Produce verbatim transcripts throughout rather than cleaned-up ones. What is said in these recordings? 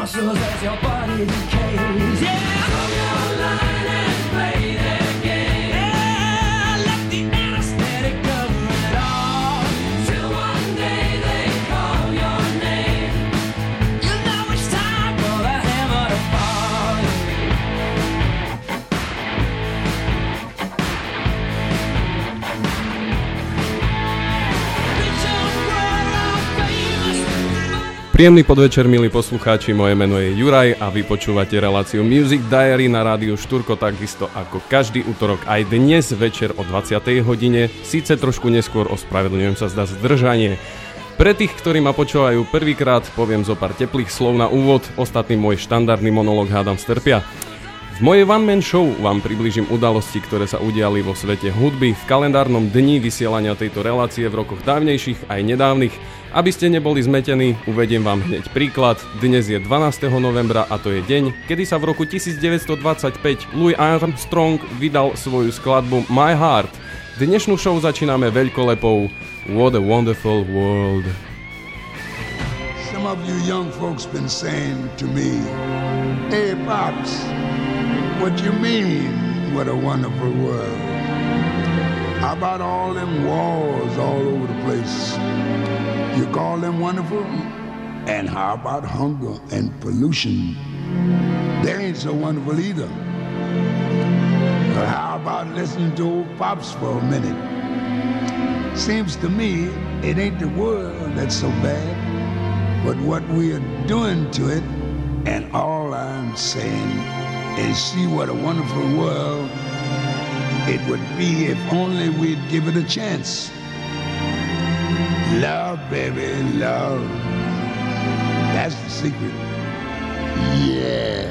muscles as your body decays. Yeah, hold your line and play their game. Yeah, let the anesthetic cover it all. Till one day they call your name. You know it's time for the hammer to fall. Príjemný podvečer, milí poslucháči, moje meno je Juraj a vy počúvate reláciu Music Diary na rádiu Štúrko, takisto ako každý útorok aj dnes večer o dvadsiatej hodine, síce trošku neskôr, ospravedlňujem sa za zdržanie. Pre tých, ktorí ma počúvajú prvýkrát, poviem zo pár teplých slov na úvod, ostatný môj štandardný monológ hádam strpia. V mojej One Man Show vám priblížim udalosti, ktoré sa udiali vo svete hudby v kalendárnom dni vysielania tejto relácie v rokoch dávnejších aj nedávnych. Aby ste neboli zmetení, uvediem vám hneď príklad. Dnes je dvanásteho novembra a to je deň, kedy sa v roku devätnásťstodvadsaťpäť Louis Armstrong vydal svoju skladbu My Heart. Dnešnú show začíname veľkolepou What a Wonderful World. Some of you young folks been saying to me, hey Pops, what you mean, what a wonderful world? How about all them wars all over the place? You call them wonderful? And how about hunger and pollution? They ain't so wonderful either. But how about listening to old Pops for a minute? Seems to me it ain't the world that's so bad, but what we are doing to it. And all I'm saying is see what a wonderful world it would be if only we'd give it a chance. Love, baby, love. That's the secret. Yeah.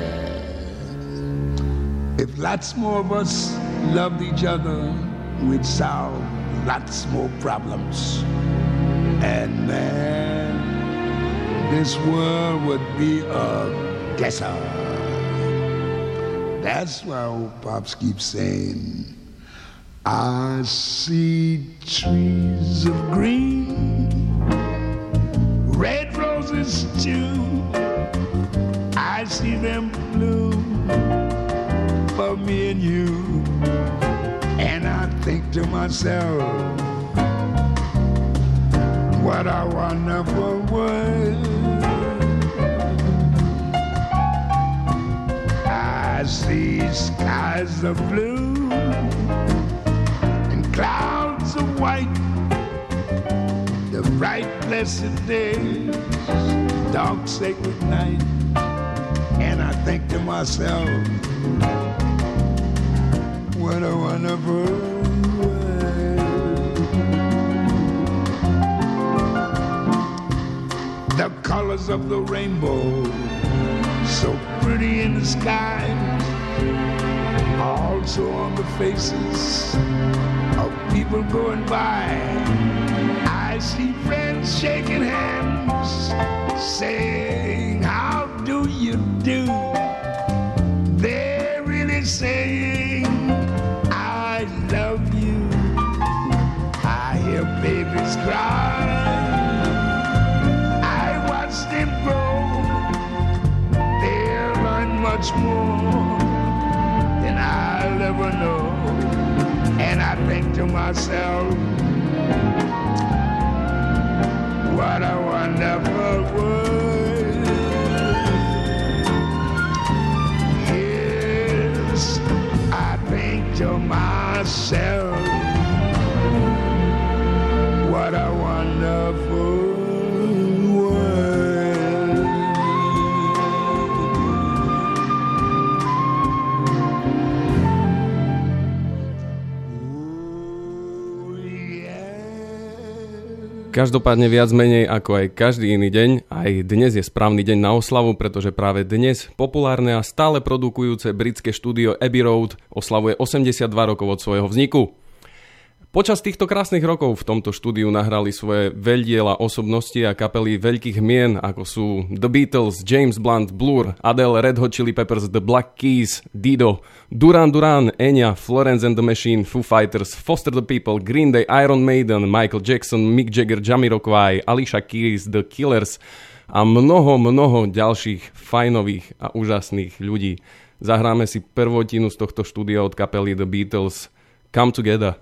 If lots more of us loved each other, we'd solve lots more problems. And man, this world would be a guesser. That's why old Pops keeps saying, I see trees of green, red roses too. I see them bloom for me and you. And I think to myself, what a wonderful world. I see skies of blue, clouds of white, the bright blessed days, dark sacred night, and I think to myself, what a wonderful world. The colors of the rainbow, so pretty in the sky, also on the faces of people going by. I see friends shaking hands, saying, how do you do? They're really saying, I love you. I hear babies cry. I watch them grow. They'll learn much more than I'll ever know. And I think to myself, what a wonderful world. Yes, I think to myself, what a wonderful Každopádne viac menej ako aj každý iný deň, aj dnes je správny deň na oslavu, pretože práve dnes populárne a stále produkujúce britské štúdio Abbey Road oslavuje osemdesiatdva rokov od svojho vzniku. Počas týchto krásnych rokov v tomto štúdiu nahrali svoje veľdiela osobnosti a kapely veľkých mien, ako sú The Beatles, James Blunt, Blur, Adele, Red Hot Chili Peppers, The Black Keys, Dido, Duran Duran, Enya, Florence and the Machine, Foo Fighters, Foster the People, Green Day, Iron Maiden, Michael Jackson, Mick Jagger, Jamiroquai, Alicia Keys, The Killers, a mnoho, mnoho ďalších fajnových a úžasných ľudí. Zahráme si prvotinu z tohto štúdia od kapely The Beatles, Come Together.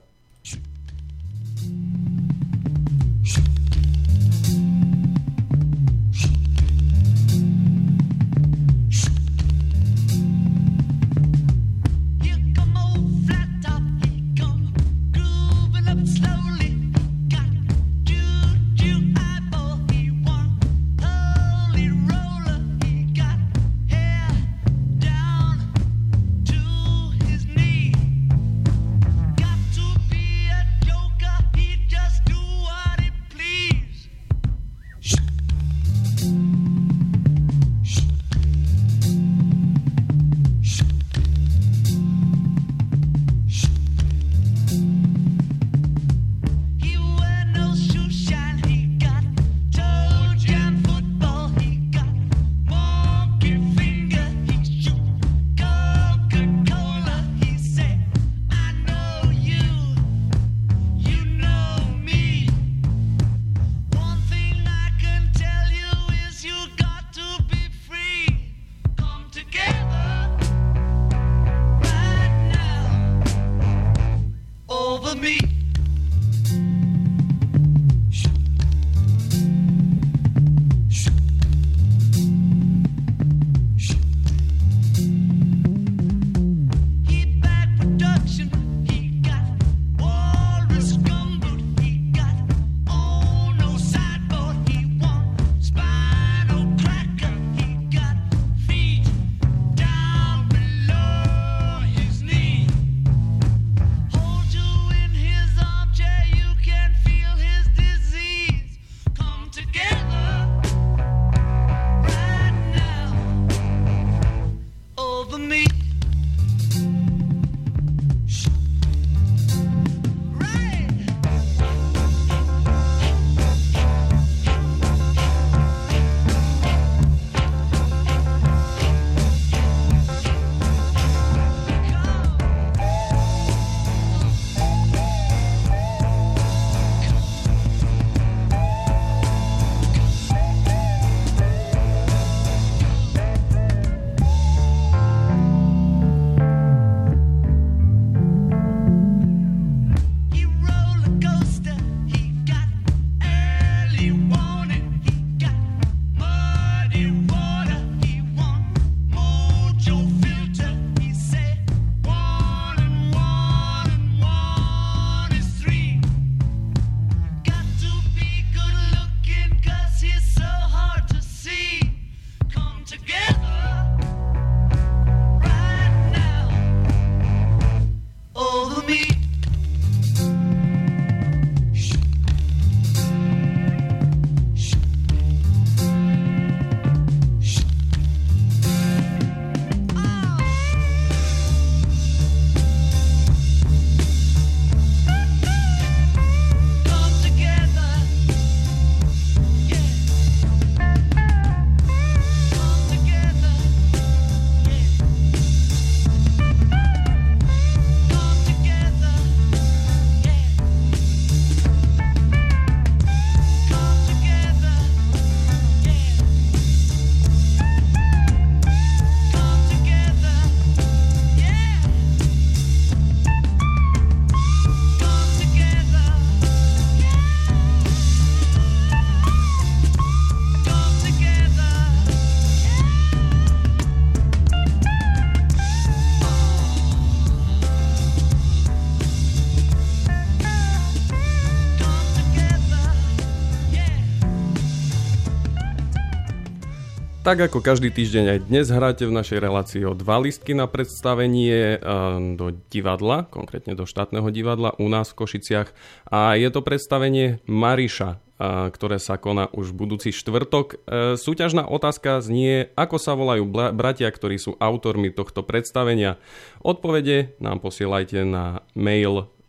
Tak ako každý týždeň aj dnes hráte v našej relácii o dva lístky na predstavenie do divadla, konkrétne do štátneho divadla u nás v Košiciach. A je to predstavenie Mariša, ktoré sa koná už budúci štvrtok. Súťažná otázka znie, ako sa volajú bratia, ktorí sú autormi tohto predstavenia. Odpovede nám posielajte na mail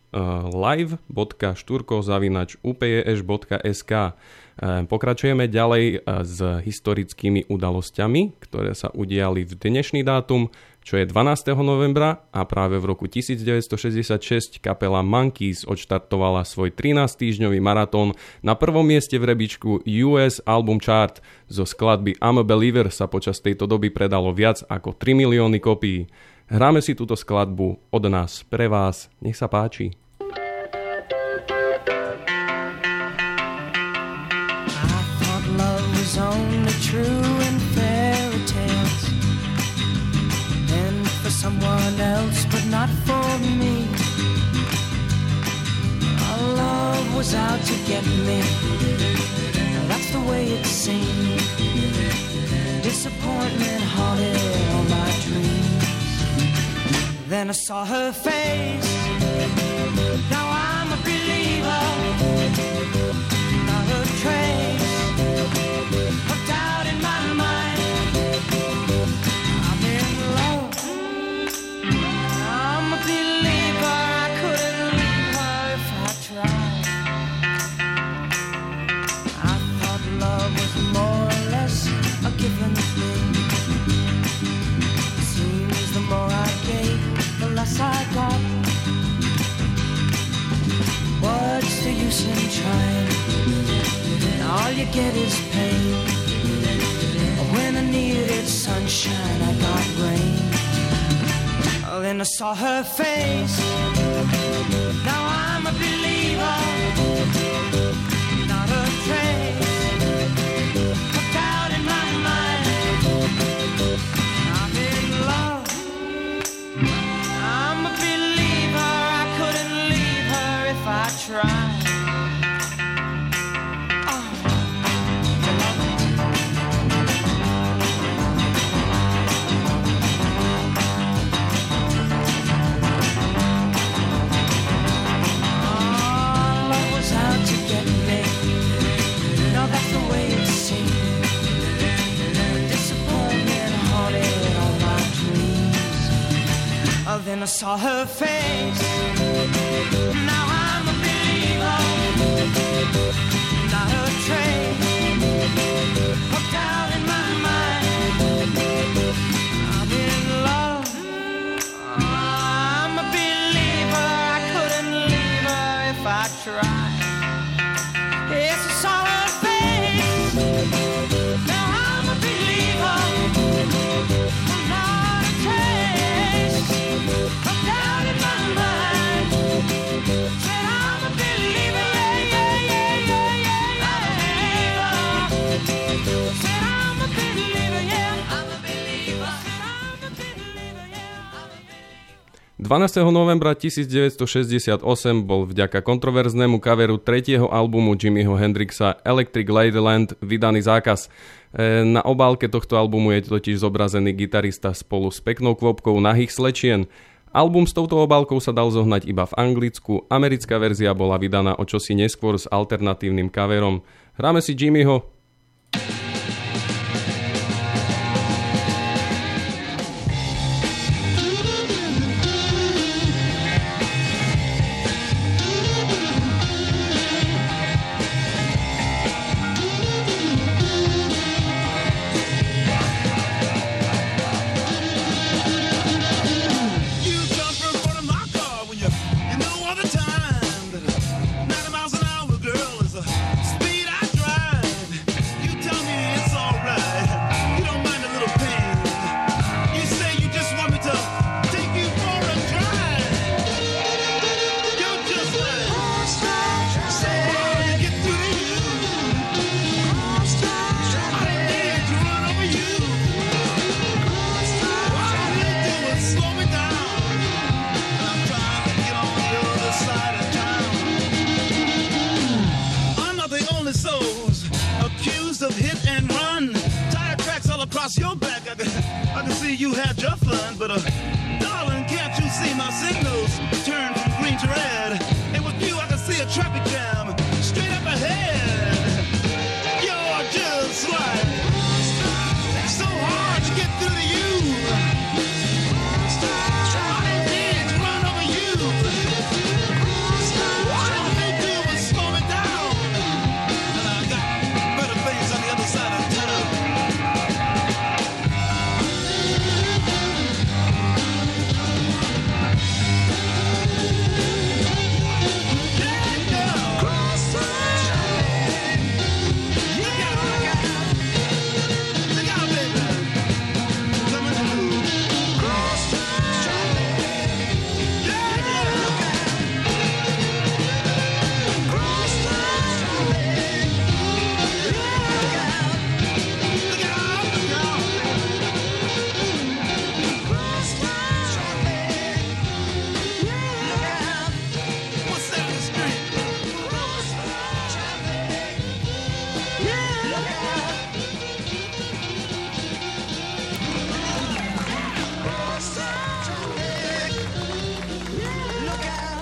live bodka šturko zavináč u p j š bodka es ká. Pokračujeme ďalej s historickými udalosťami, ktoré sa udiali v dnešný dátum, čo je dvanásteho novembra, a práve v roku devätnásťstošesťdesiatšesť kapela Monkees odštartovala svoj trinásťtýždňový maratón. Na prvom mieste v rebríčku U S Album Chart. Zo skladby I'm a Believer sa počas tejto doby predalo viac ako tri milióny kopií. Hráme si túto skladbu od nás pre vás. Nech sa páči. Only true in fairy tales, and for someone else, but not for me. Our love was out to get me. That's the way it seemed. Disappointment haunted all my dreams. Then I saw her face. Now I'm a believer. Not a trace. I got. What's the use in trying? All you get is pain. When I needed sunshine, I got rain. Oh, then I saw her face. Now I'm a believer. Not a trace of doubt in my mind. I'm in love. I try. Oh. Oh, love was out to get me. No, that's the way it seemed. Disappointment haunted all my dreams. Oh, then I saw her face. Now I'm not a trace of doubt in my mind. I'm in love. I'm a believer. I couldn't leave her if I tried. Yes, I saw her face. Now I'm a believer. I'm not a trace of doubt in my mind. Said I'm a believer. dvanásteho novembra devätnásťstošesťdesiatosem bol vďaka kontroverznému coveru tretieho albumu Jimiho Hendrixa Electric Ladyland vydaný zákaz. Na obálke tohto albumu je totiž zobrazený gitarista spolu s peknou kvopkou nahých slečien. Album s touto obálkou sa dal zohnať iba v Anglicku, americká verzia bola vydaná o čosi neskôr s alternatívnym coverom. Hráme si Jimiho. across your back. I can, I can see you had your fun, but uh, darling, can't you see my signals turn from green to red? And with you, I can see a traffic jam straight up ahead. You're just like so hard to get through to you. Trying to run over you.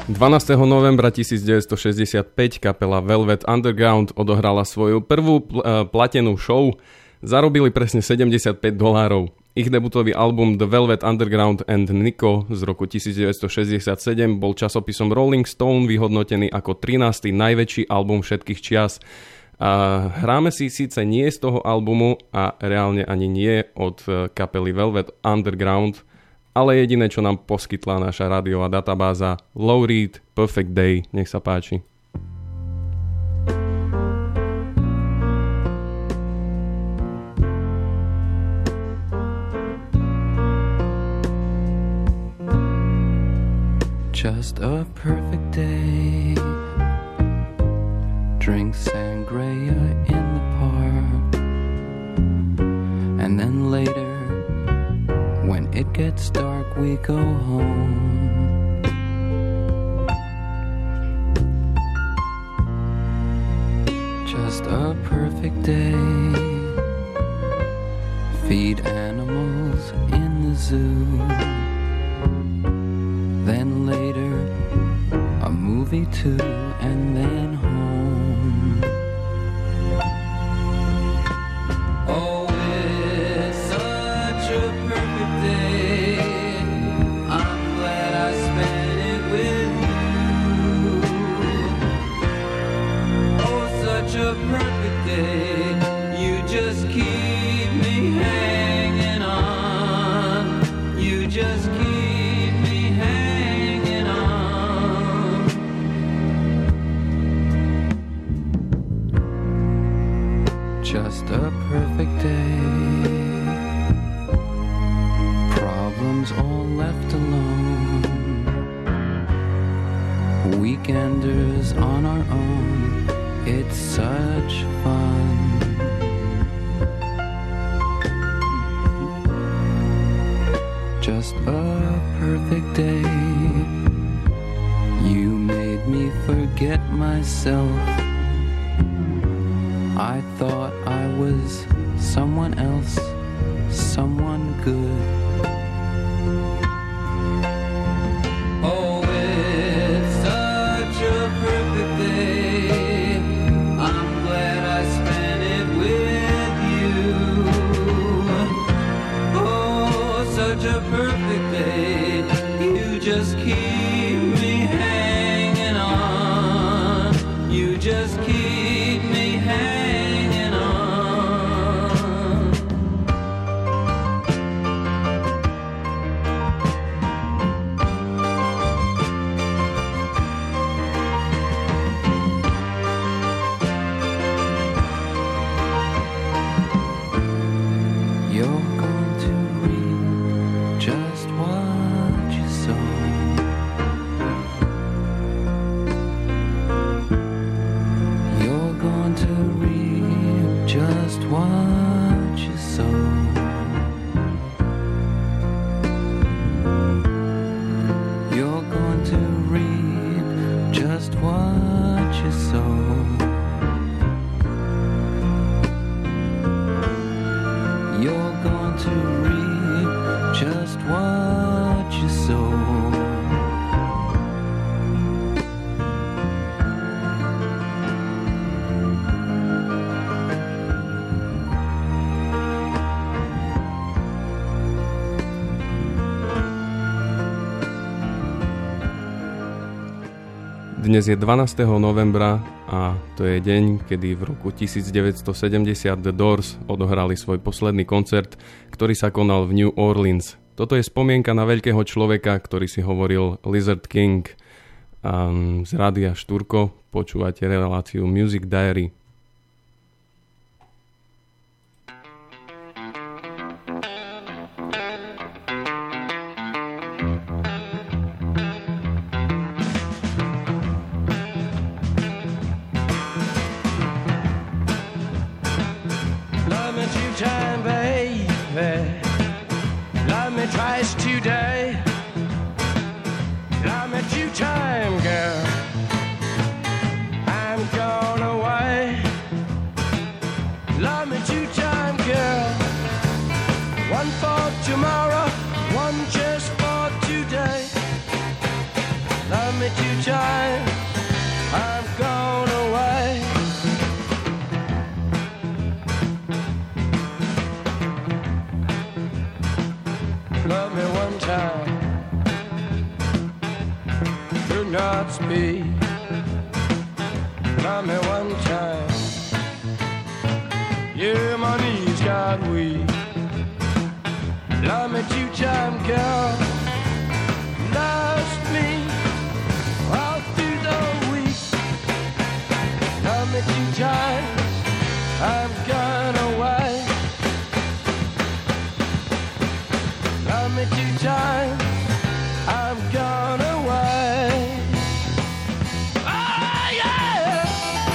dvanásteho novembra devätnásťstošesťdesiatpäť kapela Velvet Underground odohrala svoju prvú pl- platenú show. Zarobili presne sedemdesiatpäť dolárov. Ich debutový album The Velvet Underground and Nico z roku devätnásťstošesťdesiatsedem bol časopisom Rolling Stone vyhodnotený ako trinásty najväčší album všetkých čias. A hráme si síce nie z toho albumu a reálne ani nie od kapely Velvet Underground, ale jediné, čo nám poskytla naša rádiová databáza, Lou Reed, Perfect Day. Nech sa páči. Just a perfect day. Drink sangria in the park. And then later, when it gets dark, we go home. Just a perfect day. Feed animals in the zoo. Then later, a movie too, and then home. Oh, it's such a perfect day. I'm glad I spent it with you. Oh, such a perfect day. You just keep me hanging on. You just keep just a perfect day. Problems all left alone. Weekenders on our own. It's such fun. Just a perfect day. You made me forget myself. I thought I was someone else, someone good. Oh, it's such a perfect day. I'm glad I spent it with you. Oh, such a perfect day. You just keep me hanging on. You just keep me hanging. Dnes je dvanásteho novembra a to je deň, kedy v roku devätnásťstosedemdesiat The Doors odohrali svoj posledný koncert, ktorý sa konal v New Orleans. Toto je spomienka na veľkého človeka, ktorý si hovoril Lizard King. A z rádia Štúrko počúvate reláciu Music Diary. Tomorrow, one just for today. Love me two Love me one time, could not speak. Love me one time, yeah, my knees got weak. Love me two time, girl, lost me all through the week. Love me two times, I've gone away. Love me two times, I've gone away. Oh yeah.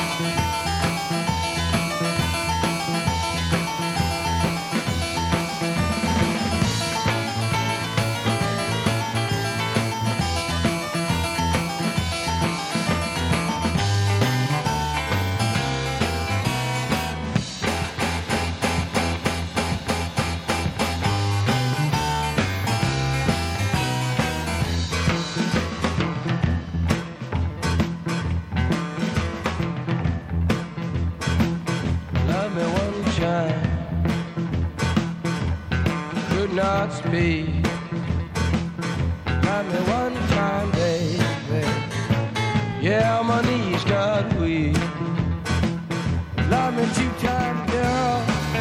Love me one time, could not speak. Love me one time, baby, yeah, my knees got weak. Love me two time, girl,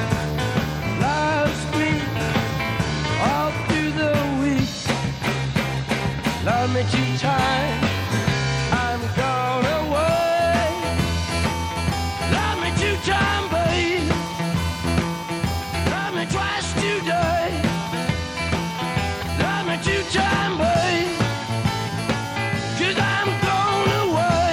lost me all through the week. Love me two times, I'm gone away. Love me two time, babe, love me twice today. Love me two time, babe, 'cause I'm gone away.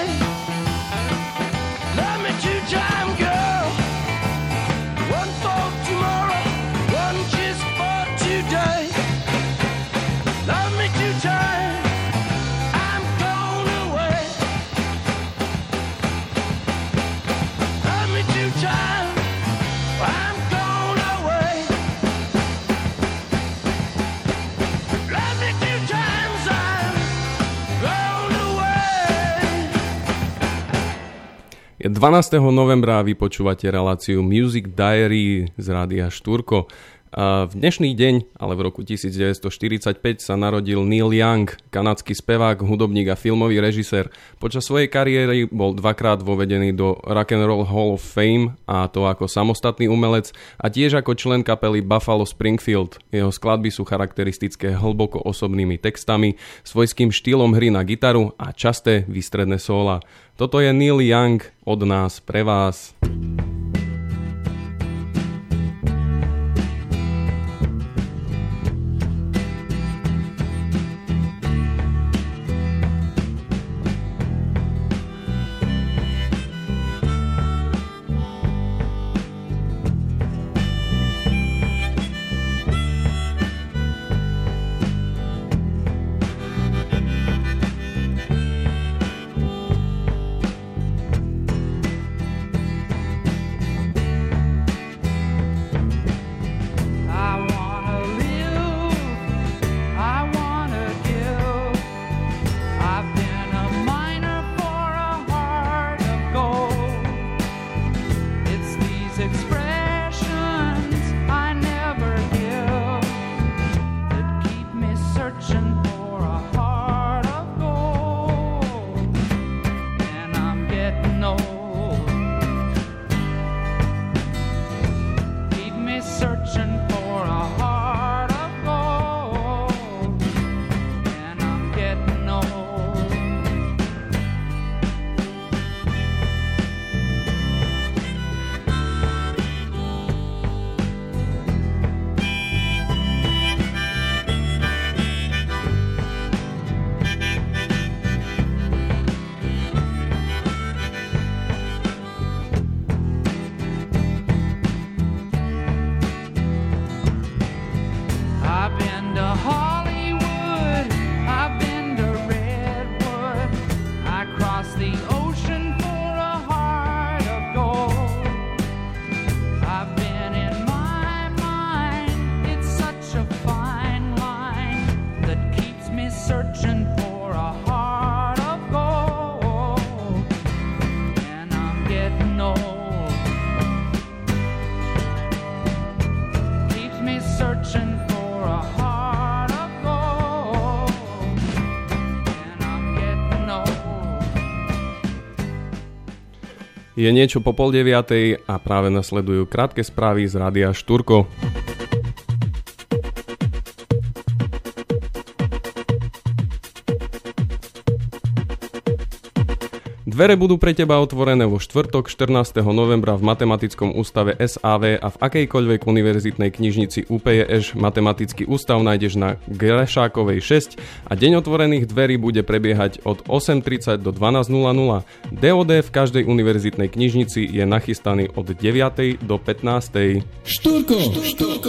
Love me two time, girl, one for tomorrow, one just for today. Love me two time, I'm gone away. Love me two time, I'm gone away. Love me two times, I'm gone away. Je dvanásteho novembra a vy počúvate reláciu Music Diary z rádia Štúrko. A v dnešný deň, ale v roku devätnásťstoštyridsaťpäť sa narodil Neil Young, kanadský spevák, hudobník a filmový režisér. Počas svojej kariéry bol dvakrát vovedený do Rock and Roll Hall of Fame, a to ako samostatný umelec a tiež ako člen kapely Buffalo Springfield. Jeho skladby sú charakteristické hlboko osobnými textami, svojským štýlom hry na gitaru a časté výstredné sóla. Toto je Neil Young od nás pre vás. Je niečo po pol deviatej a práve nasledujú krátke správy z Rádia Štúrko. Dvere budú pre teba otvorené vo štvrtok štrnásteho novembra v Matematickom ústave es á vé a v akejkoľvek univerzitnej knižnici ú pé jé eš. Matematický ústav nájdeš na Grešákovej šesť a deň otvorených dverí bude prebiehať od osem tridsať do dvanásť nula nula. dé ó dé v každej univerzitnej knižnici je nachystaný od deviatej do pätnástej. Štúrko, štúrko.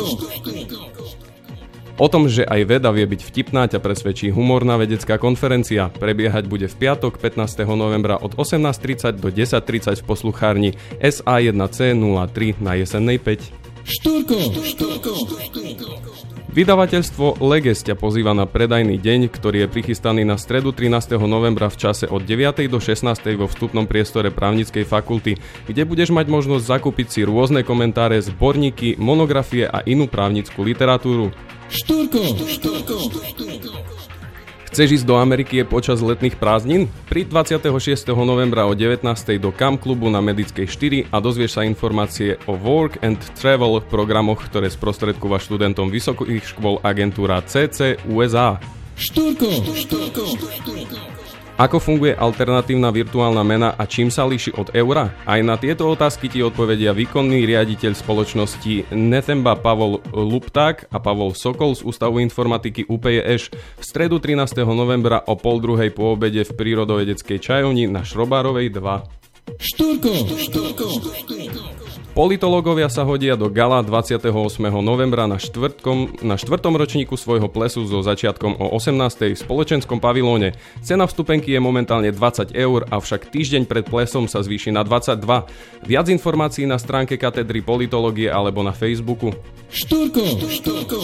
O tom, že aj veda vie byť vtipná, ťa presvedčí humorná vedecká konferencia. Prebiehať bude v piatok pätnásteho novembra od osemnásť tridsať do desať tridsať v posluchárni es á jeden cé nula tri na Jesennej päť. Štúrko, štúrko. Vydavateľstvo Leges ťa pozýva na predajný deň, ktorý je prichystaný na stredu trinásteho novembra v čase od deviatej do šestnástej vo vstupnom priestore Právnickej fakulty, kde budeš mať možnosť zakúpiť si rôzne komentáre, zborníky, monografie a inú právnickú literatúru. Štúrko, štúrko. Chceš ísť do Ameriky počas letných prázdnin? Príď dvadsiateho šiesteho novembra o devätnástej do Kam klubu na Medickej štyri a dozvieš sa informácie o Work and Travel programoch, ktoré sprostredkúva študentom vysokých škôl agentúra cé cé ú es á. Štúrko, štúrko. Ako funguje alternatívna virtuálna mena a čím sa líši od eura? Aj na tieto otázky ti odpovedia výkonný riaditeľ spoločnosti Nethemba Pavol Lupták a Pavol Sokol z Ústavu informatiky ú pé jé eš v stredu trinásteho novembra o pol druhej po obede v prírodovedeckej čajovni na Šrobárovej dva. Štúrko, štúrko. Politológovia sa hodia do gala dvadsiateho ôsmeho novembra na, štvrtkom, na štvrtom ročníku svojho plesu so začiatkom o osemnástej v spoločenskom pavilóne. Cena vstupenky je momentálne dvadsať eur, avšak týždeň pred plesom sa zvýši na dvadsaťdva. Viac informácií na stránke katedry politológie alebo na Facebooku. Štúrko, štúrko.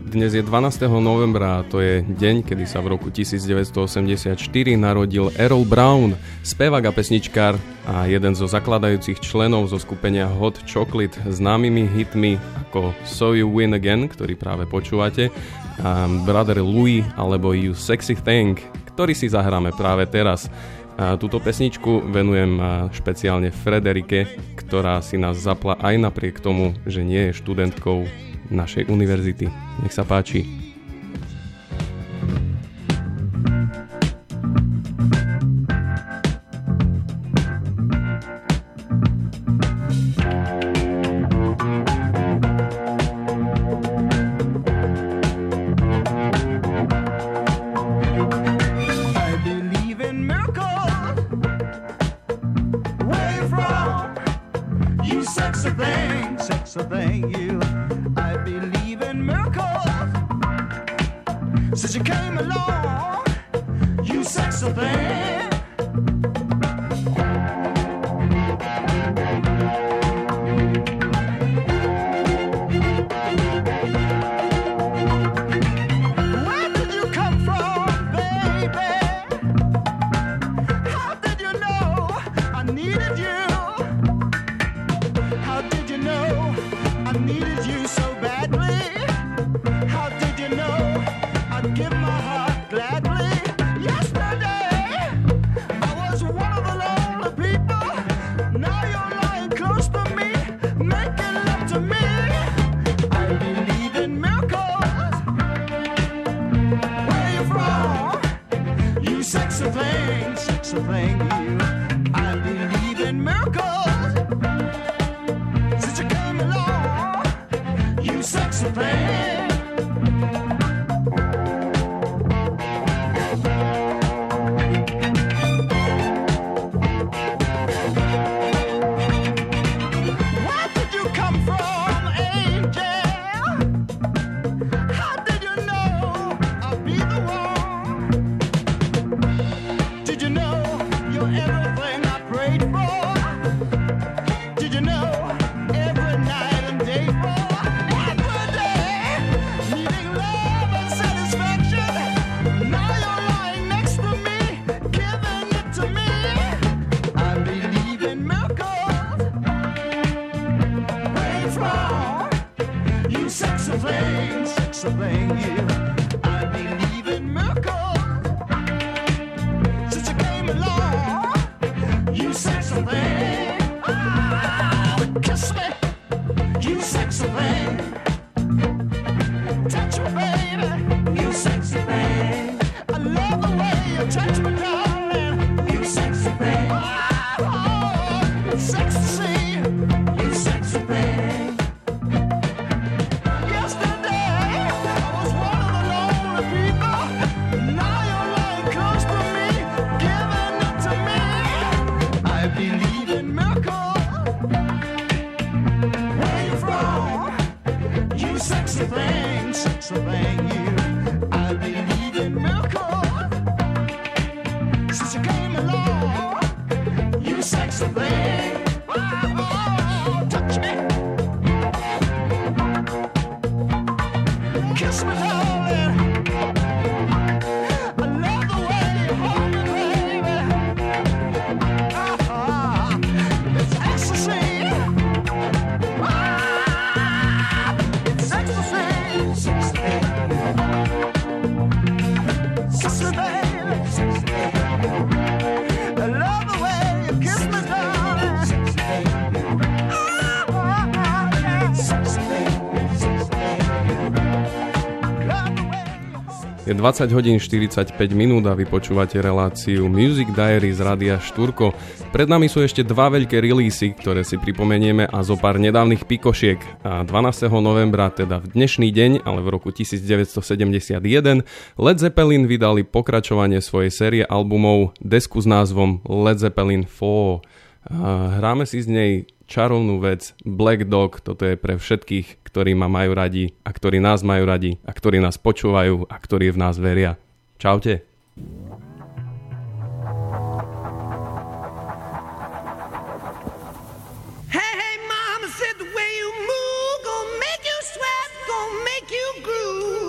Dnes je dvanásteho novembra a to je deň, kedy sa v roku devätnásťstoosemdesiatštyri narodil Errol Brown, spevák a pesničkár a jeden zo zakladajúcich členov zo skupenia Hot Chocolate, známymi hitmi ako So You Win Again, ktorý práve počúvate, a Brother Louie alebo You Sexy Thing, ktorý si zahráme práve teraz. A túto pesničku venujem špeciálne Frederike, ktorá si nás zapla aj napriek tomu, že nie je študentkou našej univerzity. Nech sa páči. Je dvadsať hodín štyridsaťpäť minút a vy počúvate reláciu Music Diary z Rádia Štúrko. Pred nami sú ešte dva veľké releasy, ktoré si pripomenieme a zo pár nedávnych pikošiek. A dvanásteho novembra, teda v dnešný deň, ale v roku devätnásťstosedemdesiatjeden, Led Zeppelin vydali pokračovanie svojej série albumov, desku s názvom Led Zeppelin štyri. A hráme si z nej čarovnú vec Black Dog. Toto je pre všetkých, ktorí ma majú radi a ktorí nás majú radi a ktorí nás počúvajú a ktorí v nás veria. Čaute. Hey, hey, mama said the way you move gonna make you sweat, gonna make you groove.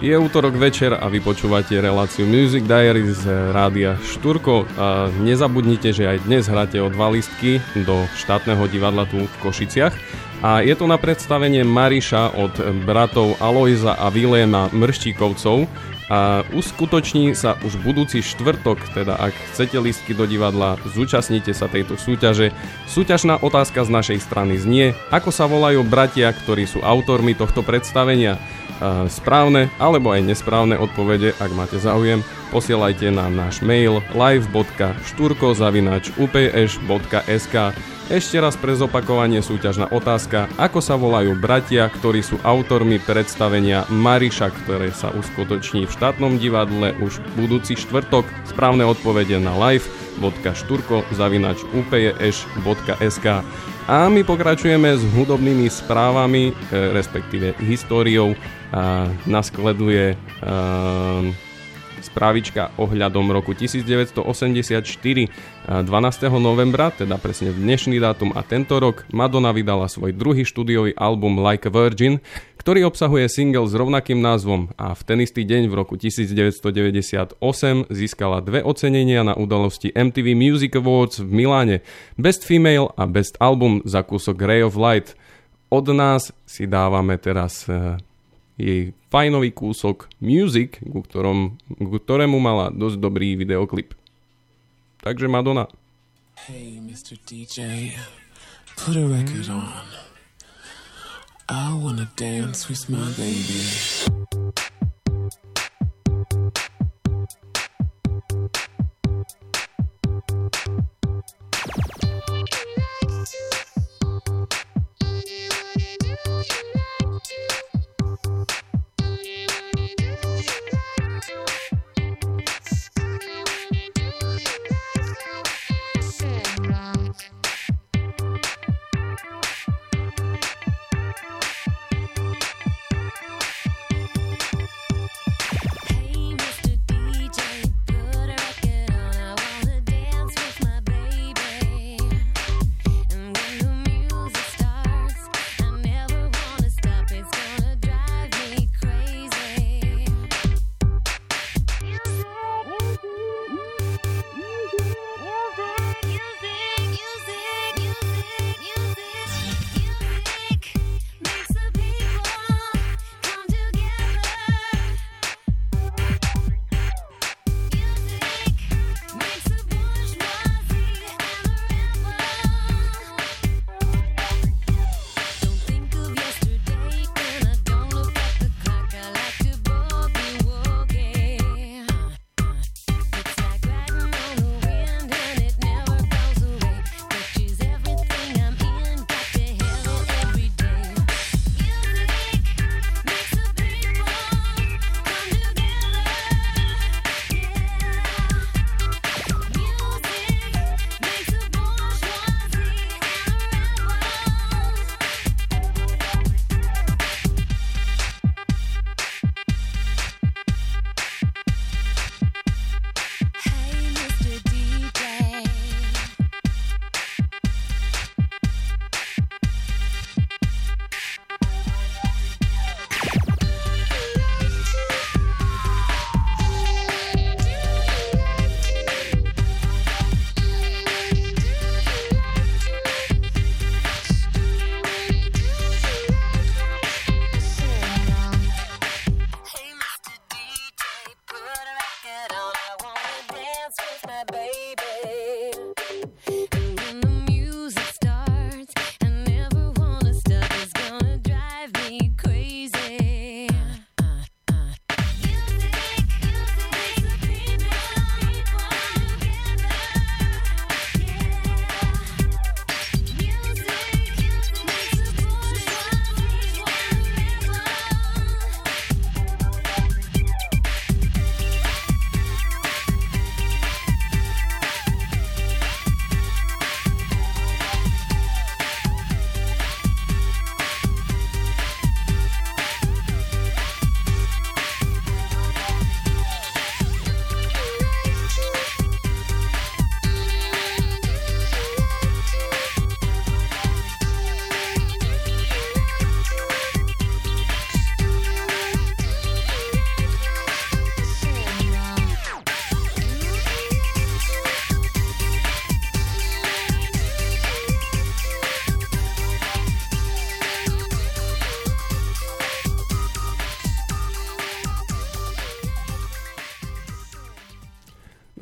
Je útorok večer a vy počúvate reláciu Music Diary z rádia Šturko. A nezabudnite, že aj dnes hráte o dva lístky do štátneho divadla tu v Košiciach. A je to na predstavenie Mariša od bratov Alojza a Viléna Mrštíkovcov. A uskutoční sa už budúci štvrtok, teda ak chcete lístky do divadla, zúčastnite sa tejto súťaže. Súťažná otázka z našej strany znie, ako sa volajú bratia, ktorí sú autormi tohto predstavenia. Správne alebo aj nesprávne odpovede, ak máte záujem, posielajte na náš mail live bodka šturko zavináč u p š bodka es ká. Ešte raz pre zopakovanie súťažná otázka, ako sa volajú bratia, ktorí sú autormi predstavenia Mariša, ktoré sa uskutoční v štátnom divadle už budúci štvrtok. Správne odpovede na live bodka šturko zavináč u p š bodka es ká. A my pokračujeme s hudobnými správami, e, respektíve históriou. A nasleduje e, správička ohľadom roku devätnásťstoosemdesiatštyri. dvanásteho novembra, teda presne v dnešný dátum a tento rok, Madonna vydala svoj druhý štúdiový album Like a Virgin, ktorý obsahuje single s rovnakým názvom, a v ten istý deň v roku devätnásťstodeväťdesiatosem získala dve ocenenia na udalosti em tí ví Music Awards v Miláne, Best Female a Best Album za kúsok Ray of Light. Od nás si dávame teraz uh, jej fajnový kúsok Music, ku, ktorom, ku ktorému mala dosť dobrý videoklip. Takže Madonna. Hey, mister dý džej, put a record on. I wanna dance with my baby.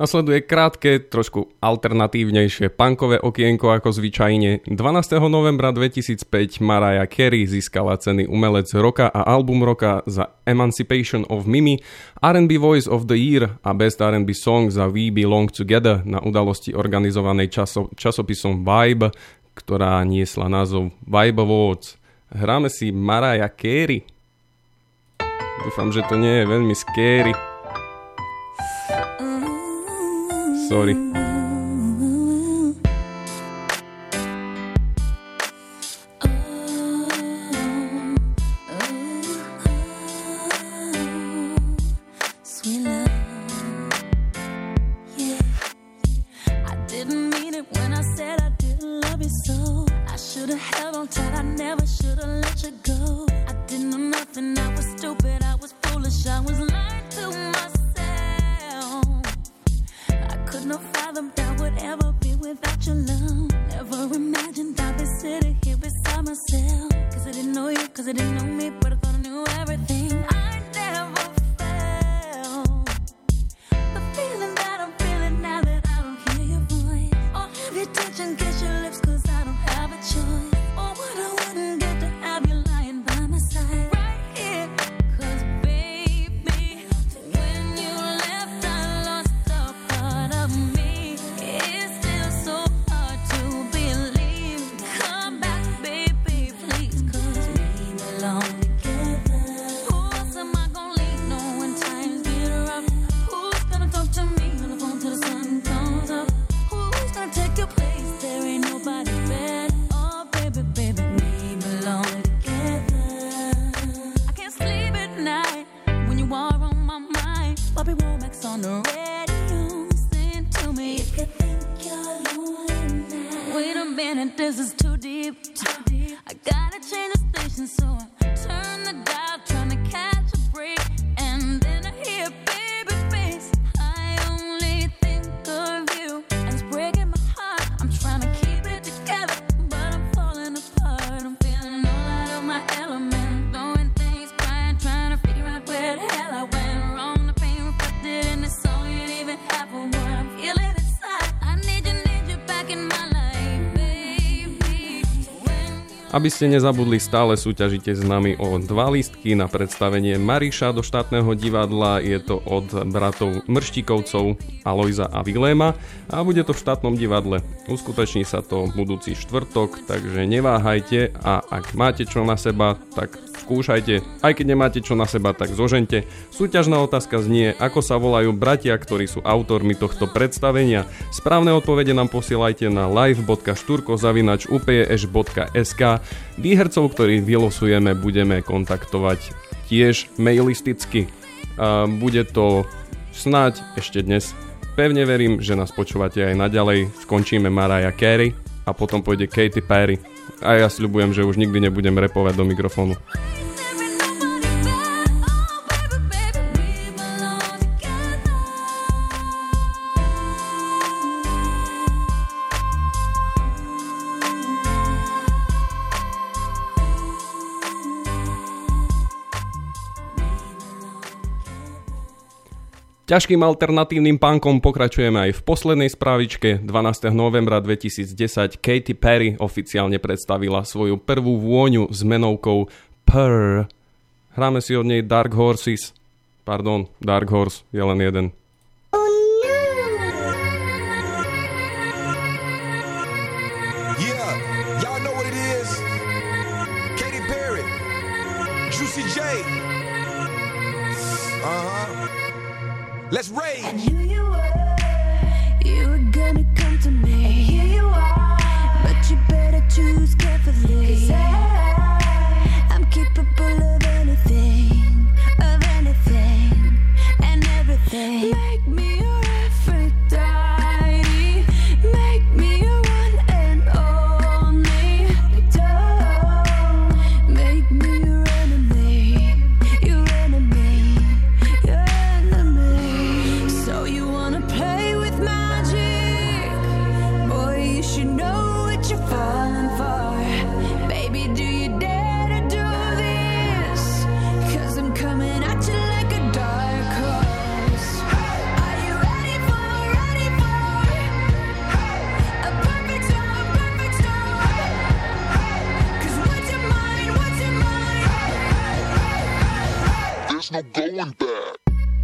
Nasleduje krátke, trošku alternatívnejšie punkové okienko ako zvyčajne. dvanásteho novembra dvetisícpäť Mariah Carey získala ceny Umelec roka a Album roka za Emancipation of Mimi, er end bí Voice of the Year a Best er end bí Song za We Belong Together na udalosti organizovanej časo- časopisom Vibe, ktorá niesla názov Vibe Awards. Hráme si Mariah Carey. Dúfam, že to nie je veľmi scary. Sorry. Aby ste nezabudli, stále súťažíte s nami o dva lístky na predstavenie Mariša do štátneho divadla. Je to od bratov Mrštíkovcov Alojza a Viléma a bude to v štátnom divadle. Uskutoční sa to budúci štvrtok, takže neváhajte a ak máte čo na seba, tak skúšajte. Aj keď nemáte čo na seba, tak zožente. Súťažná otázka znie, ako sa volajú bratia, ktorí sú autormi tohto predstavenia. Správne odpovede nám posielajte na live bodka šturko zavináč u p š bodka es ká. Výhercov, ktorých vylosujeme, budeme kontaktovať tiež mailisticky. A bude to snáď ešte dnes. Pevne verím, že nás počúvate aj naďalej. Skončíme Mariah Carey a potom pôjde Katy Perry. A ja sľubujem, že už nikdy nebudem repovať do mikrofónu. Ťažkým alternatívnym punkom pokračujeme aj v poslednej správičke. dvanásteho novembra dvetisícdesať Katy Perry oficiálne predstavila svoju prvú vôňu s menovkou Purr. Hráme si od nej Dark Horses. Pardon, Dark Horse je len jeden. Yeah, y'all know what it is. Katy Perry, Juicy J. Uh-huh. Let's rage. I knew you were, you were gonna come to me. And here you are, but you better choose carefully. 'Cause I, I'm capable of anything, of anything, and everything. Make me your Aphrodite, make me your one and only. Don't make me your enemy, your enemy, your enemy. So you wanna play with magic? Boy, you should know what you're falling for. Baby, do you There's no going back.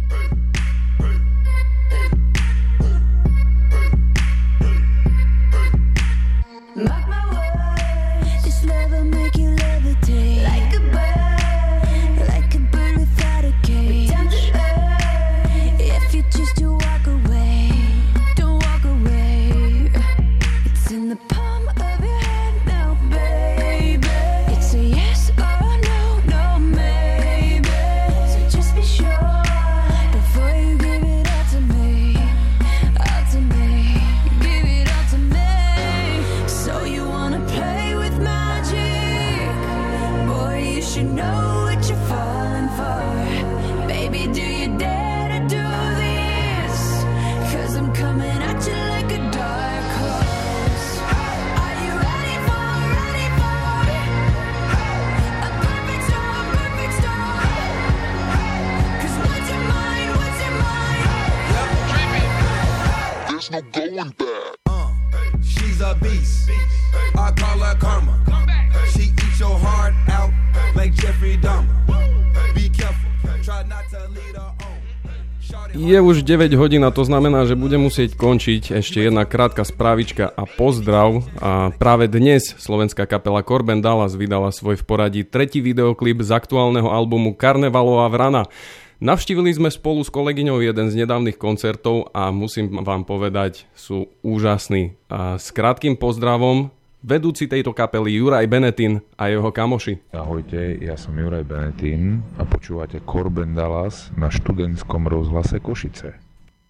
Mark my words, this love will make you levitate like a bird, like a bird without a cage. Down to earth, if you choose to walk away, don't walk away. It's in the palm of your hand now, baby. It's a yes or a no, no maybe. So just be sure before you give it all to me, all to me, give it all to me. So you wanna play with magic? Boy, you should know what you're falling for. Baby, do you dare to do this? Cause I'm coming at you like a dark horse. Are you ready for, ready for a perfect storm, perfect storm? Cause what's your mind, what's your mind? There's no going back. Uh, she's a beast. I call her karma. She eats your heart out like Jeffrey Dahmer. Be careful, try not to lead her on. Je už deväť hodín a to znamená, že budem musieť končiť. Ešte jedna krátka správička a pozdrav. A práve dnes slovenská kapela Korben Dallas vydala svoj v poradí tretí videoklip z aktuálneho albumu Karnevalová vrana. Navštívili sme spolu s kolegyňou jeden z nedávnych koncertov a musím vám povedať, sú úžasní. A s krátkym pozdravom vedúci tejto kapely Juraj Benetín a jeho kamoši. Ahojte, ja som Juraj Benetín a počúvate Korben Dallas na študentskom rozhlase Košice.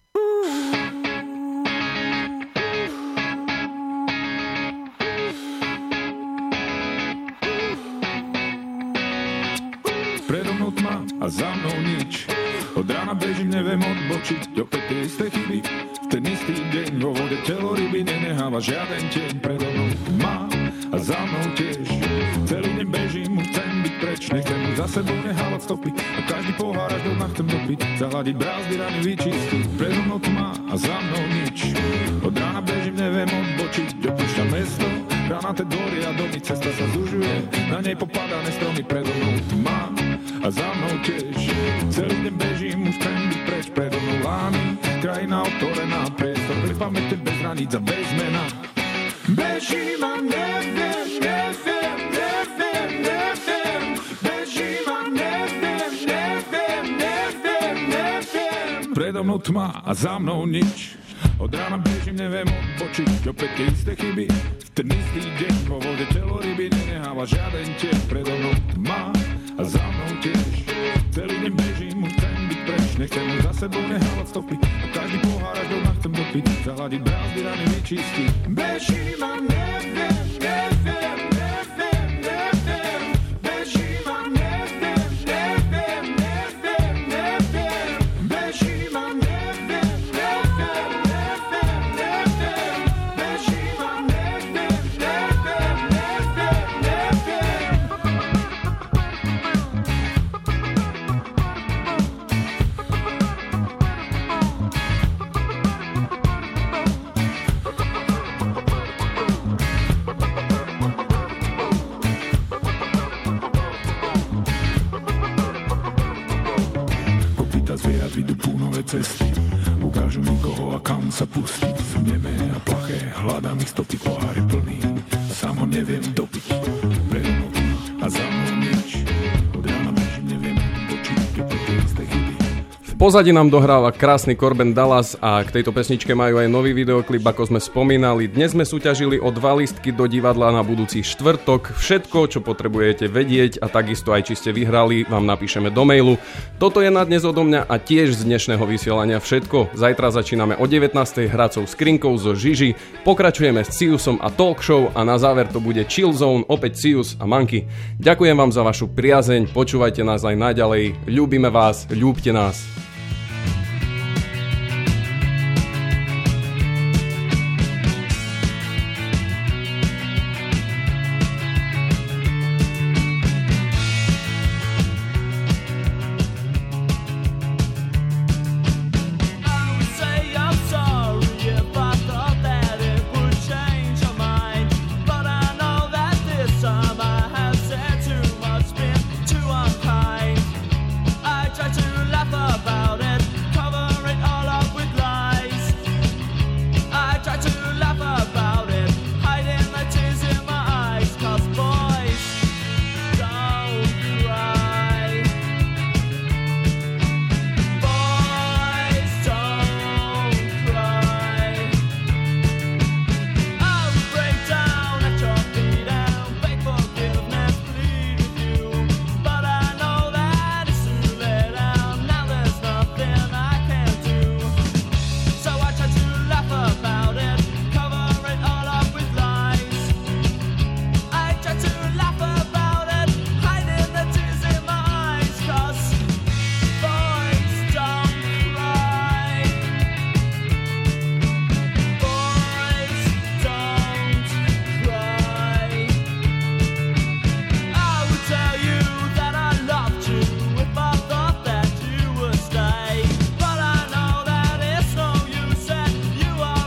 Predo mnou tma a za mnou nič. Od rána bežím, neviem odbočiť. Opäť tie isté chyby, v ten istý deň. Vo vode telo ryby neneháva žiaden tieň. Predo mnou tma a za mnou tiež. Celý deň bežím, chcem byť preč. Nechcem za sebou nehávať stopy. A každý pohár až do dna chcem dopiť. Zahladiť brázdy, rany vyčistiť. Predo mnou tma a za mnou nič. Od rána bežím, neviem odbočiť. Opúšťam mesto, ranaté dvory a domy. Cesta sa zužuje, na nej popadané stromy. Predo mnou tma a za mnou tiež. Celý deň bežím, už chcem byť preč. Predo mnou lány, krajina otvorená. Priestor bez pamäte, bez hraníc a bez mena. Bežím a neviem, neviem, neviem, neviem. Bežím a neviem, neviem, neviem, neviem. Predo mnou tma a za mnou nič. Od rána bežím, neviem odbočiť. Opäť tie isté chyby, v ten istý deň. Vo vode telo ryby neneháva žiaden tieň. Predo mnou tma a za mnou tiež. Celý deň bežím, už chcem byť preč. Nechcem už za sebou nehávať stopy. A každý pohár až do dna chcem dopiť. Zahladiť brázdy, rany vyčistiť. Bežím a neviem, neviem, neviem, neviem. Bežím a neviem, neviem, neviem, neviem. Bežím a neviem, neviem, neviem, neviem. Bežím a neviem, neviem, neviem, neviem. Zvierat vidú púnové cesty, ukážu mi koho a kam sa pustiť. Sú nemé a plaché, hľadám ich stopy, poháry plný, sám ho neviem dopiť. Predo mnou tma a za mnou nič, od rána bežím, neviem dočiť, opäť tie isté chyby. V pozadí nám dohráva krásny Korben Dallas a k tejto pesničke majú aj nový videoklip, ako sme spomínali. Dnes sme súťažili o dva lístky do divadla na budúci štvrtok. Všetko, čo potrebujete vedieť a takisto aj či ste vyhrali, vám napíšeme do mailu. Toto je na dnes odo mňa a tiež z dnešného vysielania všetko. Zajtra začíname o devätnástej hracou skrinkou zo Žiži, pokračujeme s Ciusom a Talk Show a na záver to bude Chill Zone, opäť Cius a Manky. Ďakujem vám za vašu priazeň, počúvajte nás aj naďalej, ľúbime vás, ľúbte nás.